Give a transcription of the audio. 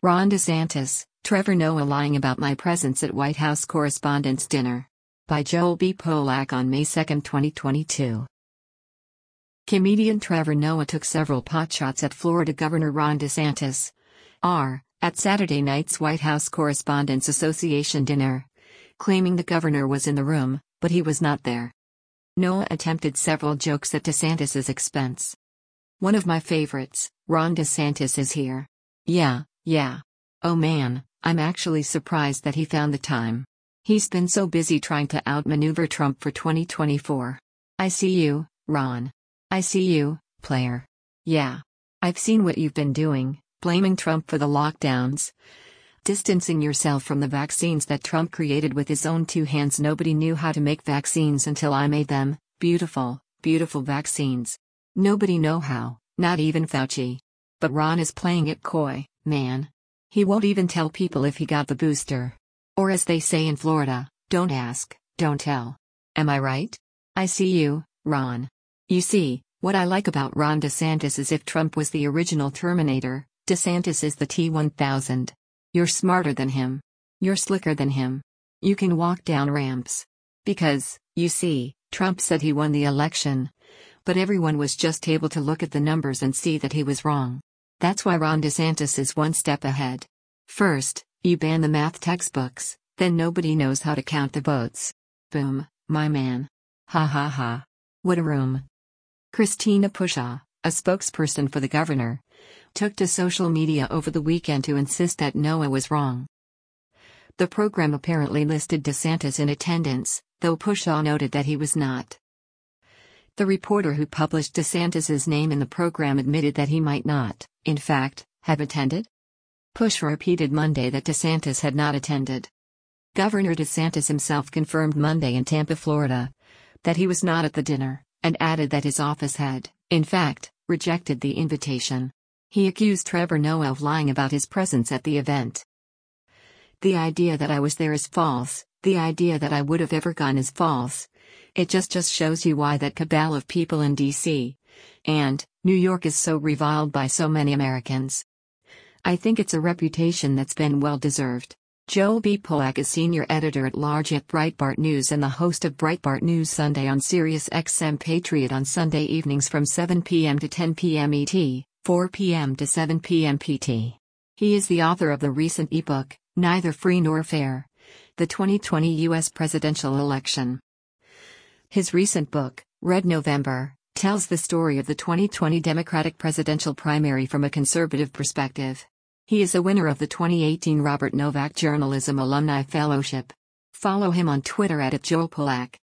Ron DeSantis, Trevor Noah lying about my presence at White House Correspondents' Dinner. By Joel B. Polak on May 2, 2022. Comedian Trevor Noah took several potshots at Florida Governor Ron DeSantis. At Saturday night's White House Correspondents' Association dinner, claiming the governor was in the room, but he was not there. Noah attempted several jokes at DeSantis' expense. One of my favorites, Ron DeSantis is here. Yeah. Oh man, I'm actually surprised that he found the time. He's been so busy trying to outmaneuver Trump for 2024. I see you, Ron. I see you, player. Yeah. I've seen what you've been doing, blaming Trump for the lockdowns. Distancing yourself from the vaccines that Trump created with his own two hands. Nobody knew how to make vaccines until I made them. Beautiful, beautiful vaccines. Nobody know how, not even Fauci. But Ron is playing it coy, man. He won't even tell people if he got the booster. Or as they say in Florida, don't ask, don't tell. Am I right? I see you, Ron. You see, what I like about Ron DeSantis is if Trump was the original Terminator, DeSantis is the T-1000. You're smarter than him. You're slicker than him. You can walk down ramps. Because, you see, Trump said he won the election. But everyone was just able to look at the numbers and see that he was wrong. That's why Ron DeSantis is one step ahead. First, you ban the math textbooks, then nobody knows how to count the votes. Boom, my man. Ha ha ha. What a room. Christina Pushaw, a spokesperson for the governor, took to social media over the weekend to insist that Noah was wrong. The program apparently listed DeSantis in attendance, though Pushaw noted that he was not. The reporter who published DeSantis's name in the program admitted that he might not, in fact, have attended. Pushaw repeated Monday that DeSantis had not attended. Governor DeSantis himself confirmed Monday in Tampa, Florida, that he was not at the dinner, and added that his office had, in fact, rejected the invitation. He accused Trevor Noah of lying about his presence at the event. The idea that I was there is false, the idea that I would have ever gone is false. It just shows you why that cabal of people in D.C. and New York is so reviled by so many Americans. I think it's a reputation that's been well deserved. Joel B. Polak is senior editor-at-large at Breitbart News and the host of Breitbart News Sunday on Sirius XM Patriot on Sunday evenings from 7 p.m. to 10 p.m. ET, 4 p.m. to 7 p.m. PT. He is the author of the recent ebook, Neither Free Nor Fair: The 2020 U.S. Presidential Election. His recent book, Red November, tells the story of the 2020 Democratic presidential primary from a conservative perspective. He is a winner of the 2018 Robert Novak Journalism Alumni Fellowship. Follow him on Twitter @JoelPolak.